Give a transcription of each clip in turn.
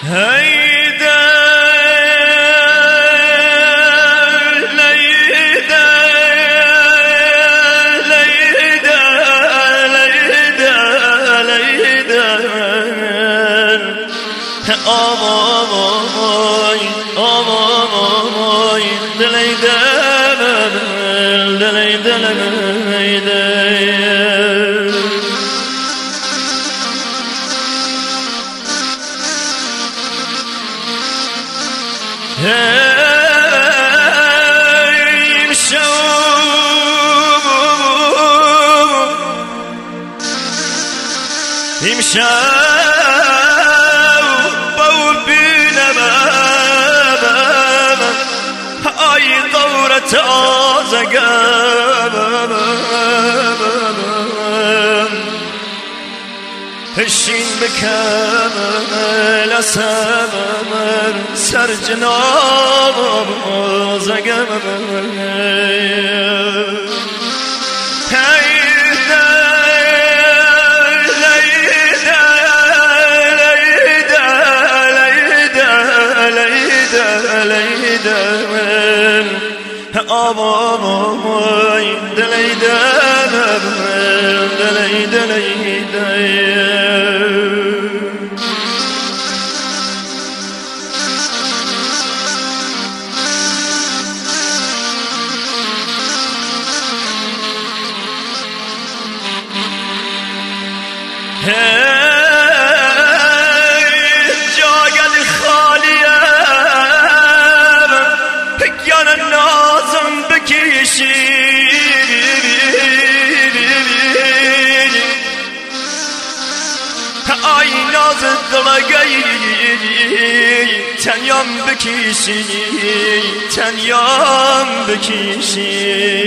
هيدا ليدا ليدا ليدا ليدا آماي آماي ليدا ليدا ليدا هشين بكامل أسامر سر جناب زقمر هيدا ليدا ليدا ليدا ليدا ليدا أمامي دليدا دليدا ليدا جاگل خالیه گیان نازم بکشی آی ناز دلگی تنیام بکشی تنیام بکشی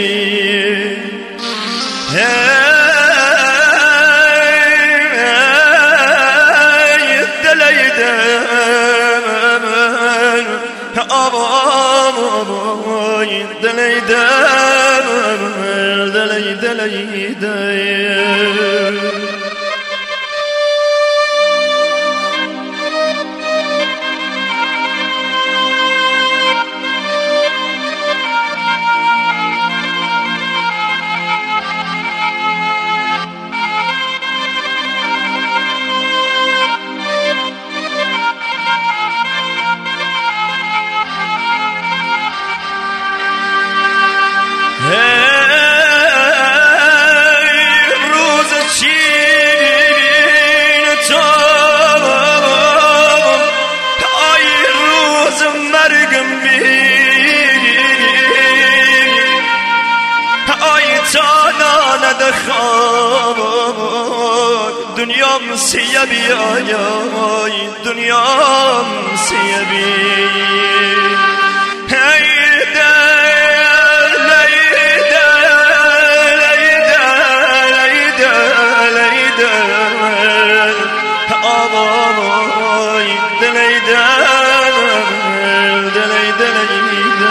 دنیام سیبی آیای دنیام سیبی هیدا لیدا لیدا لیدا لیدا آوای دلیدا دلیدا لیدا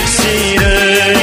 تقصیره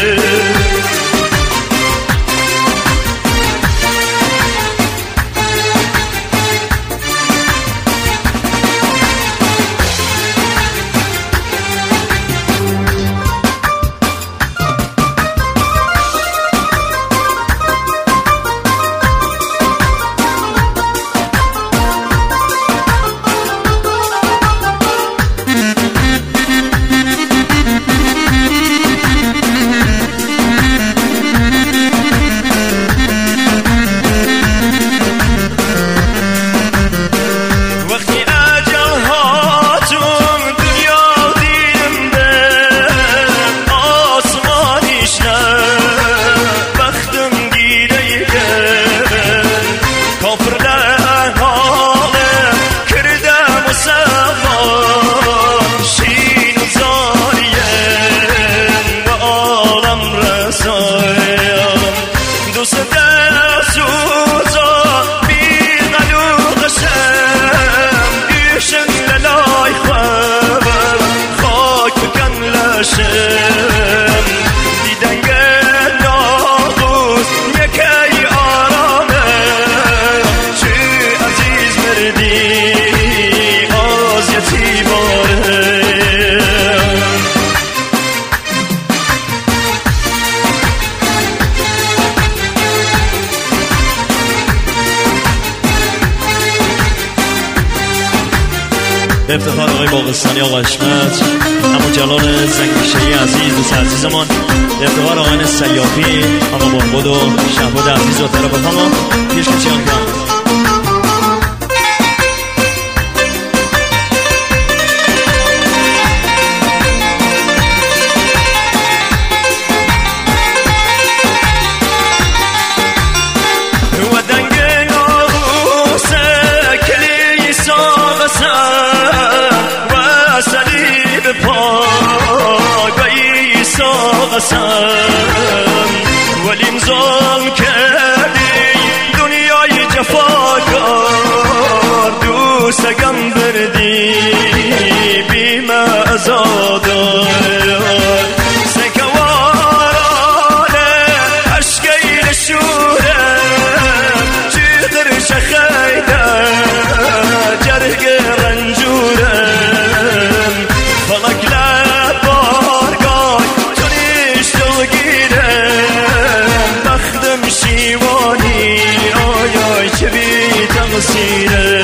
افتخار آقای باغستانی آقا حشمت، همون جلال زنگشهی عزیز دوست عزیزمان، افتخار آقایان سیافی، آقا مرغود و شهباد عزیز و طرف خانم پیش کچیان کنم. ولی ظلم کردی دنیای جفاکار دوستگم بردی بیم ازادار سکوارانه عشقی نشورم چیدر شخیده جرگ رنجورم فلک شیوانی آی آی چه بی تقصیره